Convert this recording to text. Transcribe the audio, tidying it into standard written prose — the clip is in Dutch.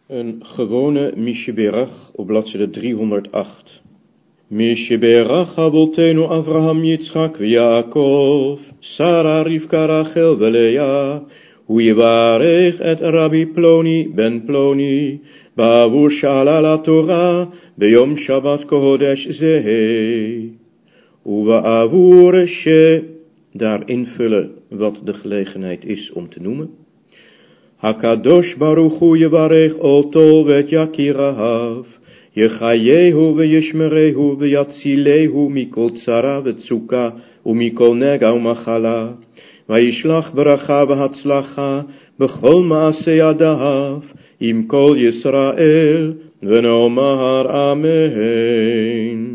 Een gewone Misheberach op bladzijde 308. Misheberach Abotenu Avraham Yitzchak Yaakov, Sarah Rivka Rachel Velea, Hu Yevarech et Rabbi Ploni ben Ploni, Ba'avur Shalala Torah, Beyom Shabbat Kodesh Zeh. Uwa'avur she, daar invullen wat de gelegenheid is om te noemen. Hakadosh Baruch Hu Yevarech Otol vet Yakirahav, Yechayehu veYishmerehu veyatzilehu mikol tzara vetzuka umikol nega umachala, Vayishlach beracha v'hatzlacha bechol maaseh yadav im kol Yisrael v'nomar Amen.